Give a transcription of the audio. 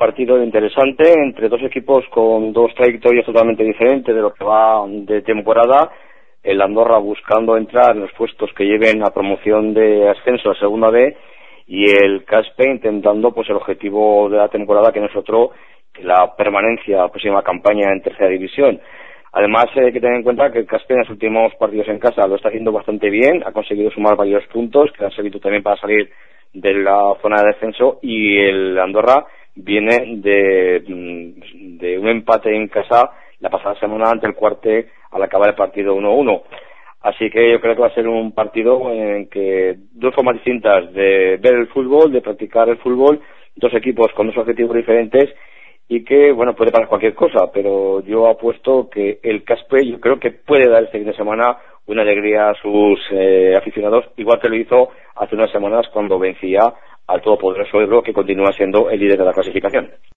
partido interesante entre dos equipos con dos trayectorias totalmente diferentes de lo que va de temporada. El Andorra buscando entrar en los puestos que lleven a promoción de ascenso a Segunda B y el Caspe intentando pues el objetivo de la temporada, que no es otro que la permanencia a la próxima campaña en Tercera División. Además, hay que tener en cuenta que el Caspe en los últimos partidos en casa lo está haciendo bastante bien, ha conseguido sumar varios puntos que han servido también para salir de la zona de descenso, y el Andorra viene de un empate en casa la pasada semana ante el Cuarte al acabar el partido 1-1. Así que yo creo que va a ser un partido en que dos formas distintas de ver el fútbol, de practicar el fútbol, dos equipos con dos objetivos diferentes y que, bueno, puede pasar cualquier cosa, pero yo apuesto que el Caspe yo creo que puede dar este fin de semana una alegría a sus aficionados, igual que lo hizo hace unas semanas cuando vencía al todopoderoso Ebro, que continúa siendo el líder de la clasificación.